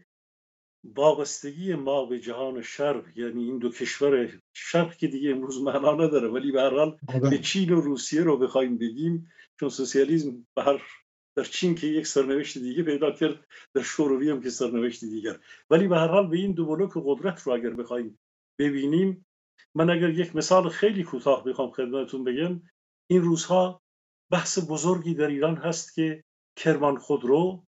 وابستگی ما به جهان شرق، یعنی این دو کشور شرق که دیگه امروز معنا نداره، ولی به هر حال به چین و روسیه رو بخوایم بگیم، چون سوسیالیسم در چین که یک سرنوشت دیگه پیدا کرد، در شوروی هم که سرنوشت دیگر، ولی به هر حال به این دو بلوک قدرت رو اگر بخوایم ببینیم، من اگر یک مثال خیلی کوتاه بخوام خدمتتون بگم، این روزها بحث بزرگی در ایران هست که کرمان خودرو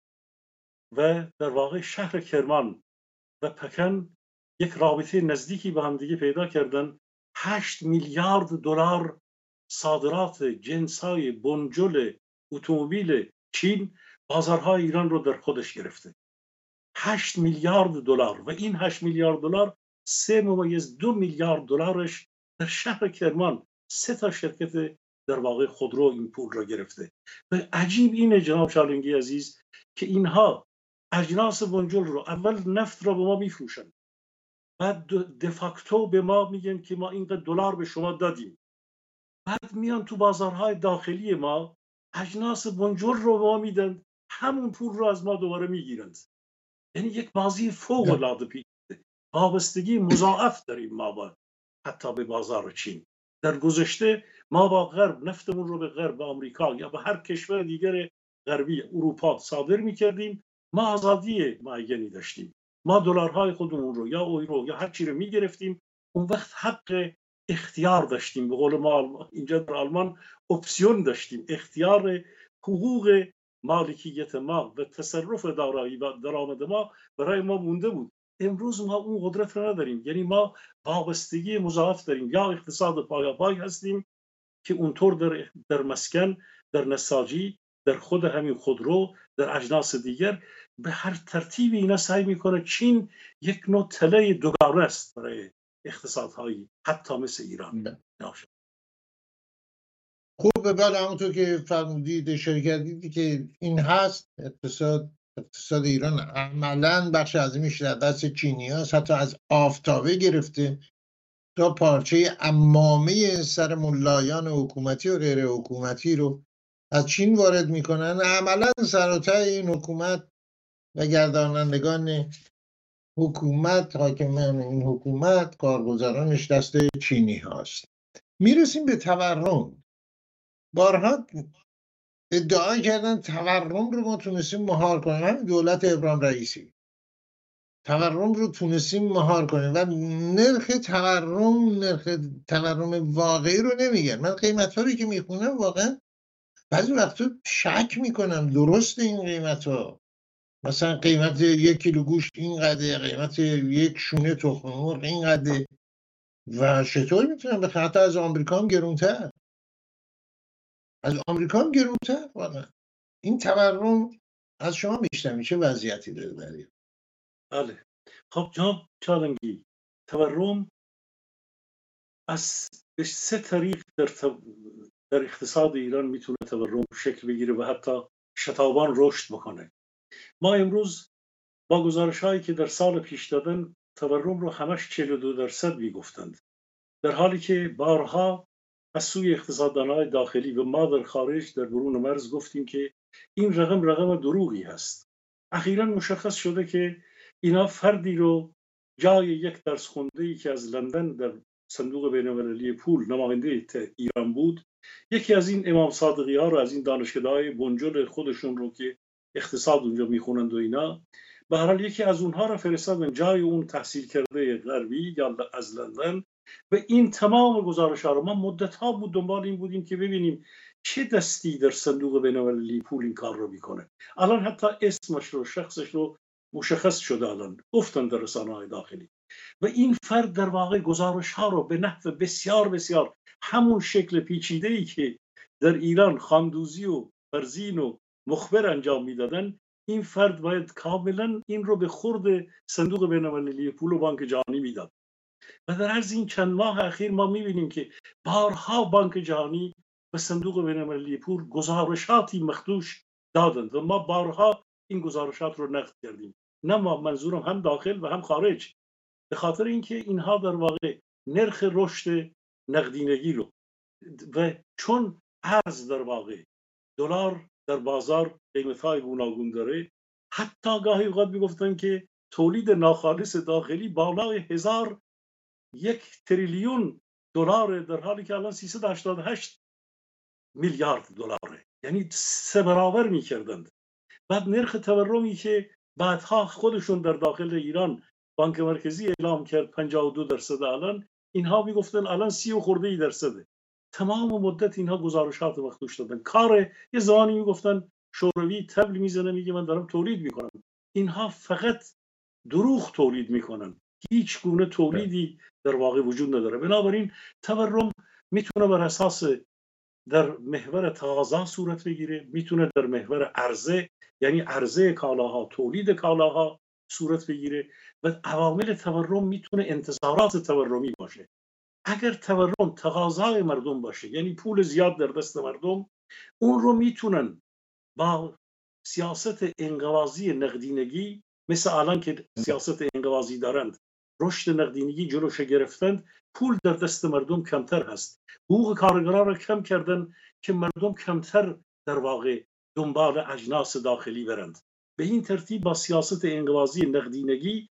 و در واقع شهر کرمان و پکن یک رابطه نزدیکی با هم دیگه پیدا کردن. 8 میلیارد دلار صادرات جنس‌های بنجل اتومبیل چین بازارهای ایران رو در خودش گرفته. 8 میلیارد دلار، و این 8 میلیارد دلار 3.2 میلیارد دلارش در شهر کرمان 3 شرکت در واقع خودرو این پول را گرفته. و عجیب اینه جناب چالنگی عزیز که اینها اجناس بنجل رو، اول نفت را به ما میفروشن، بعد دفاکتو به ما میگن که ما اینقدر دلار به شما دادیم، بعد میان تو بازارهای داخلی ما اجناس بنجل رو به ما میدن، همون پول رو از ما دوباره میگیرند. یعنی یک بازی فوق العاده پیچیده، وابستگی مضاعف داریم ما با حتی به بازار چین. در گذشته ما با غرب نفتمون رو به غرب، به آمریکا یا به هر کشور دیگر غربی اروپا صادر میکردیم، ما آزادی معینی داشتیم، ما دلارهای خودمون رو یا یورو یا هر چی رو میگرفتیم. اون وقت حق اختیار داشتیم، به قول ما اینجا در آلمان اپسیون داشتیم، اختیار حقوق مالکیت ما و تصرف دارایی و درآمد ما برای ما مونده بود. امروز ما اون قدرت رو نداریم، یعنی ما وابستگی مضاعف داریم، یا اقتصاد پایاپای هستیم که اونطور در مسکن، در نساجی، در خود همین خودرو، در اجناس دیگر، به هر ترتیبی اینا سعی میکنه. چین یک نوع تله دوگانه است برای اقتصادهایی حتی مثل ایران. خوب، بعد همونطور که فرمودید، اشاره کردید که این هست، اقتصاد ایران عملاً بخش عظیمیش در دست چینی هست، حتی از آفتابه گرفته تا پارچه عمامه سر ملایان حکومتی و غیر حکومتی رو از چین وارد میکنن. عملاً سر و ته این حکومت و گردانندگان حکومت، حاکمان این حکومت، کارگزارانش دست چینی هاست. میرسیم به تورم. بارها ادعا کردن تورم رو ما تونستیم مهار کنیم، همین دولت ابراهیم رئیسی، تورم رو تونستیم مهار کنیم و نرخ تورم واقعی رو نمیگن. من قیمت ها رو که میخونم واقعا بعضی وقتا شک میکنم درست این قیمت ها. مثلا قیمت 1 کیلو گوشت اینقدر، قیمت 1 شونه تخم مرغ اینقدر، و چطور میتونم به خاطر از آمریکا هم گرونتر، واقعا. این تورم از شما میشنم چه وضعیتی داره در؟ بله، خب جناب چالنگی، تورم به 3 طریق در اقتصاد ایران میتونه تورم شکل بگیره و حتی شتابان رشد بکنه. ما امروز با گزارش هایی که در سال پیش دادن تورم رو همش 42% میگفتند، در حالی که بارها از سوی اقتصاددانهای داخلی و ما در خارج در برون مرز گفتیم که این رقم دروغی هست. اخیراً مشخص شده که اینا فردی رو جای یک درس خونده‌ای که از لندن در صندوق بین‌المللی پول نماینده ایران بود، یکی از این امام صادقی ها رو از این دانشگاه‌های بنجل خودشون رو که اقتصاد اونجا میخونند و اینا، به هر حال یکی از اونها رو فرستادن جای اون تحصیل کرده غربی یا از لندن و این تمام گزارش‌ها رو ما مدت‌ها بود دنبال این بودیم که ببینیم چه دستی در صندوق بین‌المللی پول این کار رو میکنه. الان حتی اسمش رو شخصش رو مشخص شده، الان گفتن در رسانه‌های داخلی و این فرد در واقع گزارش‌ها رو به نحو بسیار بسیار همون شکل پیچیده‌ای که در ایران خاندوزی و فرزین و مخبر انجام میدادن، این فرد باید کاملا این رو به خورد صندوق بین‌المللی پول و بانک جهانی میداد. و در عرض این چند ماه اخیر ما میبینیم که بارها بانک جهانی و صندوق بین‌المللی پول گزارشاتی مخدوش دادند و ما بارها این گزارشات رو نقد کردیم. نه ما، منظورم هم داخل و هم خارج، به خاطر اینکه اینها در واقع نرخ رشد نقدینگی رو و چون ارز در واقع دلار در بازار قیمت‌های گوناگون داره، حتی گاهی اوقات میگفتن که تولید ناخالص داخلی بالای 1 تریلیون دلار، در حالی که الان 388 میلیارد دلاره، یعنی 3 برابر میکردند. بعد نرخ تورمی که بعدها خودشون در داخل ایران بانک مرکزی اعلام کرد 52%، الان اینها میگفتن الان 30 و خورده درصده. تمام مدت اینها گزارشات مخدوش دادن. کار یه زمانی میگفتن شوروی تبل میزنه میگه من دارم تولید میکنم، اینها فقط دروغ تولید میکنن، هیچ گونه تولیدی در واقع وجود نداره. بنابراین تورم میتونه بر اساس در محور تقاضا صورت بگیره، میتونه در محور عرضه، یعنی عرضه کالاها، تولید کالاها صورت بگیره و عوامل تورم میتونه انتظارات تورمی باشه. اگر تورم تقاضای مردم باشه، یعنی پول زیاد در دست مردم، اون رو میتونن با سیاست انقباضی نقدینگی، مثل الان که سیاست انقباضی دارند، رشد نقدینگی جلوش گرفتند، پول در دست مردم کمتر هست، حقوق کارگران را کم کردن که مردم کمتر در واقع دنبال اجناس داخلی برند. به این ترتیب با سیاست انقباضی نقدینگی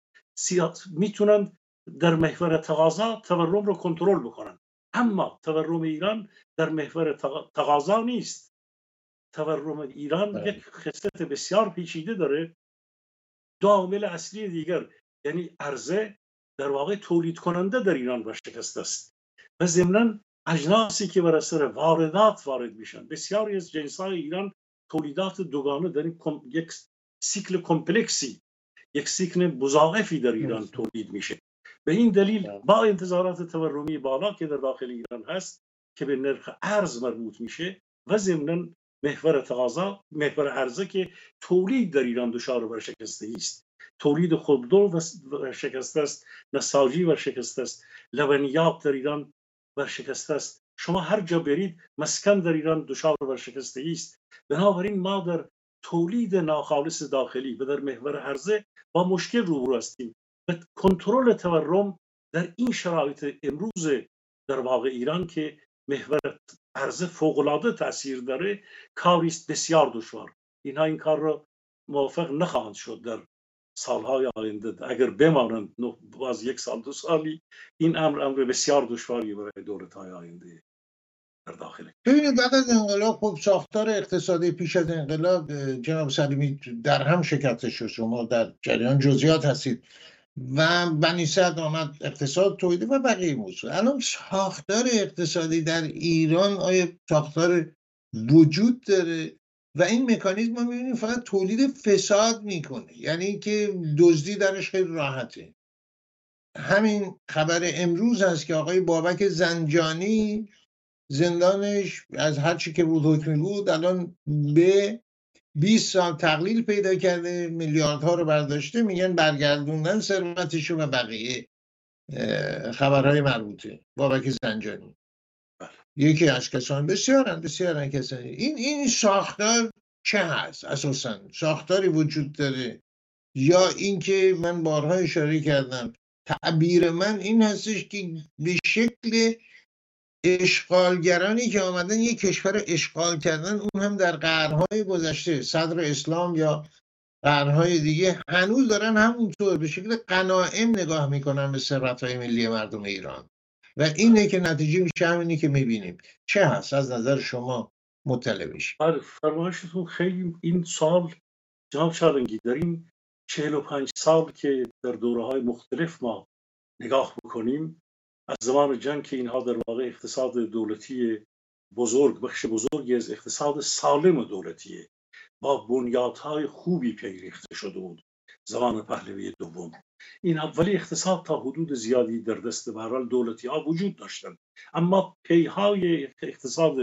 میتونند در محور تقاضا تورم رو کنترل بکنن. اما تورم ایران در محور تقاضا نیست. تورم ایران یک خصلت بسیار پیچیده داره. دو عامل اصلی دیگر، یعنی عرضه، در واقع تولید کننده در ایران ورشکسته است و ضمناً اجناسی که بر اثر واردات وارد میشن، بسیاری از جنس‌های ایران تولیدات دوگانه در یک سیکل کمپلکسی، یک سیکل مضاعفی در ایران تولید میشه. به این دلیل با انتظارات تورمی بالا که در داخل ایران هست که به نرخ ارز مربوط میشه و ضمناً محور تقاضا، محور عرضه که تولید در ایران دچار ورشکستگی است. تولید خودرو ورشکسته است، نساجی ورشکسته است، لبنیات در ایران ورشکسته است. شما هر جا برید مسکن در ایران دچار ورشکستگی است. بنابراین ما در تولید ناخالص داخلی و در محور عرضه با مشکل روبرو هستیم و کنترل تورم در این شرایط امروز در واقع ایران که محور عرضه فوق‌العاده تاثیر داره، کاری است بسیار دشوار. اینها این کار را موفق نخواهند شد در سالهای آینده. اگر بمانند باز 1 سال 2 سالی، این امر بسیار دشواری برای دولت‌های آینده در داخل. ببینید بعد از انقلاب خب ساختار اقتصادی پیش از انقلاب جناب سلیمی در هم شکسته شد. شما در جریان جزئیات هستید و بنی صدر آمد اقتصاد تولید و بقیه موضوع. الان ساختار اقتصادی در ایران آیا ساختار وجود داره و این مکانیزم ما می‌بینیم فقط تولید فساد میکنه، یعنی که دزدی درش خیلی راحته. همین خبر امروز هست که آقای بابک زنجانی زندانش از هر چی که بود حکمی بود الان به 20 سال تقلیل پیدا کرده، میلیاردها رو برداشته، میگن برگردوندن ثروتشو و بقیه خبرهای مربوطه. بابک زنجانی یکی از کسان بسیارن کسانی این ساختار چه هست؟ اساسا ساختاری وجود داره یا اینکه من بارها اشاره کردم تعبیر من این هستش که به شکل اشغالگرانی که آمدن یک کشور اشغال کردن، اون هم در قرنهای گذشته صدر اسلام یا قرنهای دیگه، هنوز دارن همونطور به شکل غنایم نگاه میکنن به ثروت‌های ملی مردم ایران و اینه که نتیجه میشه همینی که میبینیم. چه هست از نظر شما مطلع بشیم؟ فرمایشتون خیلی این سال جناب چالنگی در این 45 سال که در دوره‌های مختلف ما نگاه بکنیم، از زمان جنگ که اینها در واقع اقتصاد دولتی بزرگ، بخش بزرگی از اقتصاد سالم دولتیه با بنیادهای خوبی پیریخته شده بود زمان پهلوی دوم. این اولی اقتصاد تا حدود زیادی در دست به هر حال دولتی ها وجود داشتند، اما پیهای اقتصاد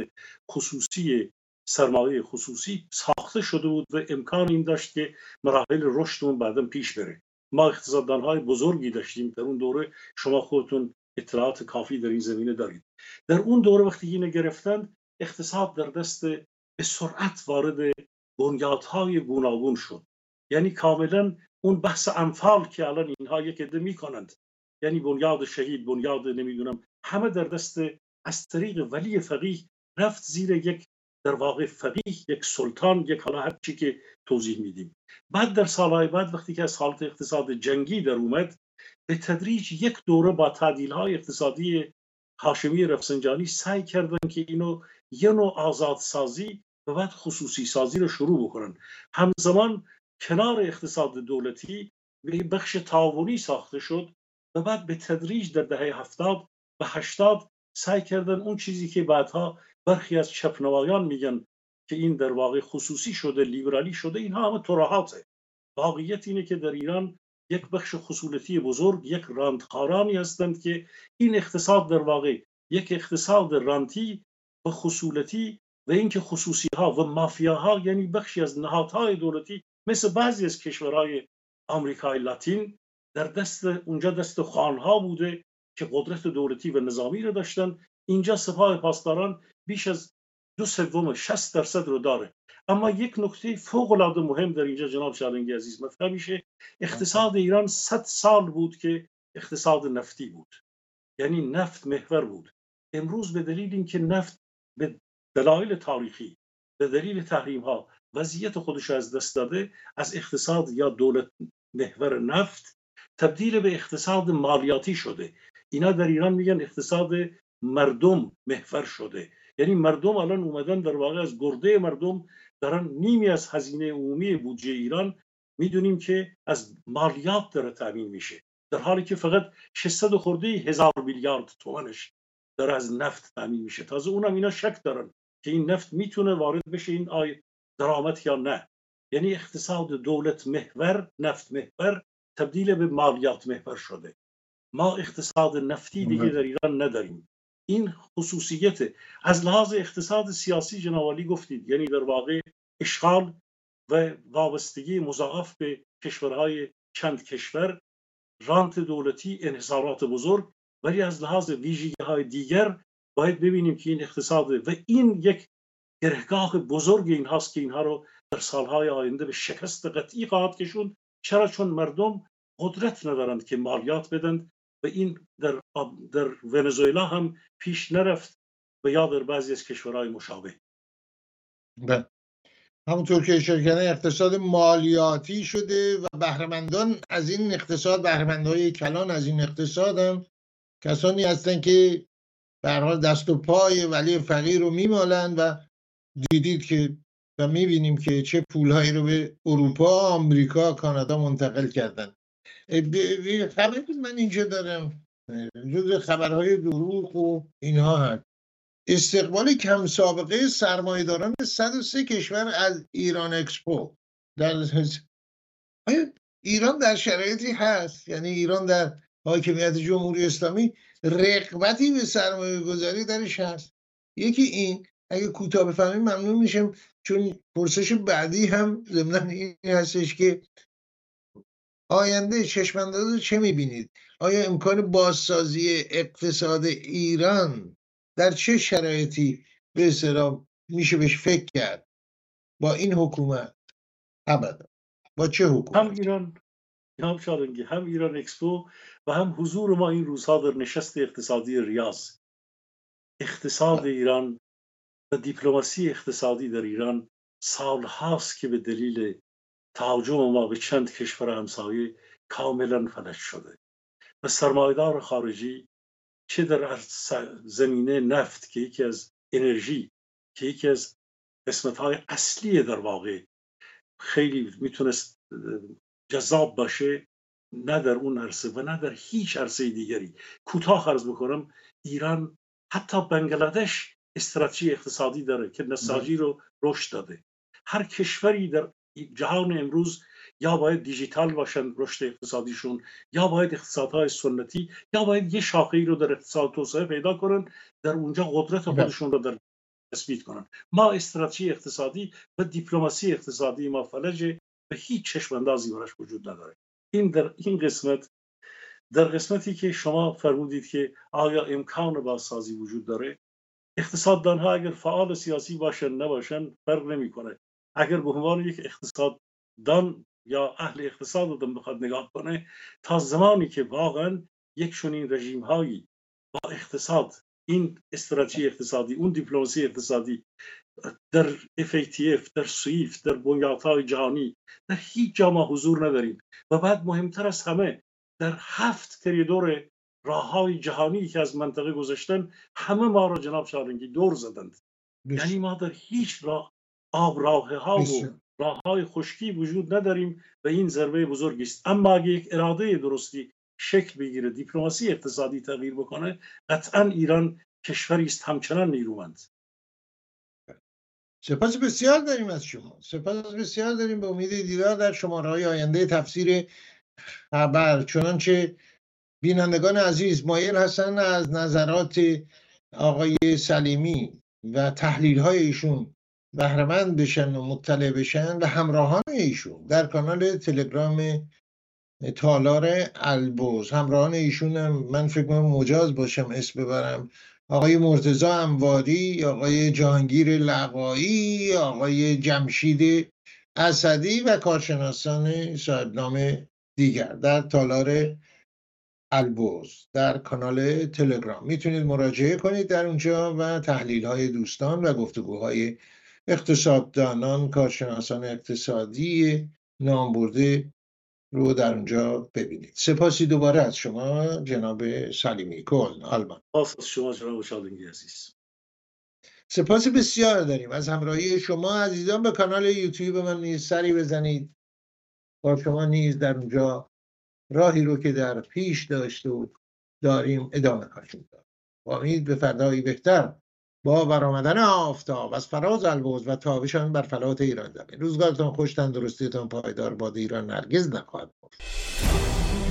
خصوصی، سرمایه خصوصی ساخته شده بود و امکان این داشت که مراحل رشد اون بعداً پیش بره. ما اقتصاددانهای بزرگی داشتیم در اون دوره، شما خودتون اطلاعات کافی در این زمینه دارید. در اون دوره وقتی اینو گرفتند، اقتصاد در دست به سرعت وارد بنیادهای گوناگون شد. یعنی کاملا اون بحث انفال که الان اینها یک عده میکنند، یعنی بنیاد شهید، بنیاد نمیدونم، همه در دست از طریق ولی فقیه رفت زیر یک در واقع فقیه، یک سلطان، یک حالا هر چی که توضیح میدیم. بعد در سالهای بعد وقتی که از حالت اقتصاد جنگی در اومد، به تدریج یک دوره با تعدیل‌های اقتصادی هاشمی رفسنجانی سعی کردن که اینو یه نوع آزادسازی و بعد خصوصی سازی رو شروع بکنن. همزمان کنار اقتصاد دولتی به بخش تعاونی ساخته شد و بعد به تدریج در دهه 70 و 80 سعی کردن اون چیزی که بعدها برخی از چپنوایان میگن که این در واقع خصوصی شده، لیبرالی شده، اینها همه ترهاته. واقعیت اینه که در ایران یک بخش خصولتی بزرگ، یک راندخارانی هستند که این اقتصاد در واقع یک اقتصاد رانتی و خصولتی و اینکه خصوصی ها و مافیاها، یعنی بخشی از نهادهای دولتی مثل بعضی از کشورهای آمریکای لاتین در دست اونجا دست خانها بوده که قدرت دولتی و نظامی رو داشتن. اینجا سپاه پاسداران بیش از 2/3 60% رو داره. اما یک نکته فوق العاده مهم در اینجا جناب چالنگی عزیز مطرح میشه. اقتصاد ایران 100 سال بود که اقتصاد نفتی بود، یعنی نفت محور بود. امروز به دلیل اینکه نفت به دلایل تاریخی، به دلیل تحریم ها وضعیت خودش از دست داده، از اقتصاد یا دولت محور نفت تبدیل به اقتصاد مالیاتی شده. اینا در ایران میگن اقتصاد مردم محور شده، یعنی مردم الان اومدن در واقع از گرده مردم دارن نیمی از هزینه عمومی بودجه ایران میدونیم که از مالیات داره تامین میشه، در حالی که فقط 600 خورده هزار میلیارد تومانش داره از نفت تامین میشه. تازه اونم اینا شک دارن که این نفت میتونه وارد بشه این درآمد یا نه. یعنی اقتصاد دولت محور، نفت محور تبدیل به مالیات محور شده. ما اقتصاد نفتی دیگه در ایران نداریم. این خصوصیت از لحاظ اقتصاد سیاسی جناب عالی گفتید، یعنی در واقع اشغال و وابستگی مضاعف به کشورهای چند کشور، رانت دولتی، انحصارات بزرگ. ولی از لحاظ ویژگی‌های دیگر باید ببینیم که این اقتصاد و این یک گرهگاه بزرگ این هاست که اینها رو در سالهای آینده به شکست قطعی خواهد کشوند. چرا؟ چون مردم قدرت ندارند که مالیات بدند و این در ونزوئلا هم پیش نرفت و یا در بعضی از کشورهای مشابه. همونطور که اشاره کردن اقتصاد مالیاتی شده و بهره‌مندان از این اقتصاد، بهره‌مندهای کلان از این اقتصاد هم کسانی هستن که به هر حال دست و پای ولی فقیر رو میمالن و دیدید که و میبینیم که چه پولهایی رو به اروپا، آمریکا، کانادا منتقل کردن. خبری من اینجا دارم جز خبرهای دروغ و اینها هست. استقبال کم سابقه سرمایه‌داران 103 کشور از ایران اکسپو. ایران در شرایطی هست، یعنی ایران در حاکمیت جمهوری اسلامی رغبتی به سرمایه گذاری درش هست. یکی این، اگه کوتاه بفهمیم ممنون میشم، چون پرسش بعدی هم ضمن این هستش که آینده چشم‌انداز چه میبینید؟ آیا امکان بازسازی اقتصاد ایران در چه شرایطی به اصطلاح میشه بهش فکر کرد با این حکومت؟ ابدا. با چه هم حکومت؟ ایران، هم شالنگی، هم ایران اکسپو و هم حضور ما این روزها در نشست اقتصادی ریاض. اقتصاد ایران و دیپلماسی اقتصادی در ایران سال هاست که به دلیل تهاجم ما به چند کشور همسایه کاملا فلج شده و سرمایه‌دار خارجی چه در زمینه نفت که یکی از انرژی که یکی از قسمت‌های اصلی در واقع خیلی میتونست جذاب باشه، نه در اون عرصه و نه در هیچ عرصه دیگری. کوتاه عرض بکنم، ایران حتی بنگلادش استراتژی اقتصادی داره که نساجی رو رشد داده. هر کشوری در جهان امروز یا باید دیجیتال باشن رشد اقتصادیشون، یا باید اقتصادهای سنتی، یا باید یه شاخه‌ای رو در اقتصاد توسعه پیدا کنن در اونجا قدرت خودشون رو در تثبیت کنن. ما استراتژی اقتصادی و دیپلماسی اقتصادی ما فلجه و هیچ چشم اندازی براش وجود نداره. این در این قسمت، در قسمتی که شما فرمودید که آیا امکان بازسازی وجود داره، اقتصاددانها اگر فعال سیاسی باشن نباشن فرق نمیکنه. اگر به عنوان یک اقتصاددان یا اهل اقتصاد آدم بخواد نگاه کنه، تا زمانی که واقعا یک چنین رژیم هایی با اقتصاد، این استراتژی اقتصادی، اون دیپلماسی اقتصادی در FATF، در سویفت، در بنیادهای جهانی، در هیچ جا ما حضور نداریم. و بعد مهمتر از همه در 7 کریدور راههای جهانی که از منطقه گذاشتن، همه ما را جناب شالنگی دور زدند. یعنی ما در هیچ راه آب راه ها و راههای خشکی وجود نداریم و این ضربه بزرگی است. اما اگه یک اراده درستی شکل بگیره، دیپلماسی اقتصادی تغییر بکنه، قطعا ایران کشوری است همچنان نیرومند. سپاس بسیار داریم از شما، سپاس بسیار داریم. به امید دیدار در شماره‌های آینده تفسیر خبر. چنانچه بینندگان عزیز مایل هستن از نظرات آقای سلیمی و تحلیل‌های ایشون بهره‌مند بشن و مطلع بشن و همراهان ایشون در کانال تلگرام تالار البرز، همراهان ایشون هم من فکر کنم مجاز باشم اسم ببرم، آقای مرتضی انواری، آقای جهانگیر لقایی، آقای جمشید اسدی و کارشناسان صاحب نام دیگر در تالار البرز در کانال تلگرام میتونید مراجعه کنید در اونجا و تحلیل های دوستان و گفتگوهای اقتصاددانان، کارشناسان اقتصادی نامبرده رو در اونجا ببینید. سپاسی دوباره از شما جناب سلیمی کل آلمان. از شما جناب شالنگی عزیز. سپاس بسیار داریم از همراهی شما عزیزان. به کانال یوتیوب من نیز سری بزنید، با شما نیز در اونجا راهی رو که در پیش داشته و داریم ادامه خواهیم داد. با امید به فردایی بهتر با برآمدن آفتاب از فراز البرز و تابشان بر فلات ایران زمین. روزگارتان خوش، تندرستیتان پایدار، باد ایران هرگز نخواهد بود.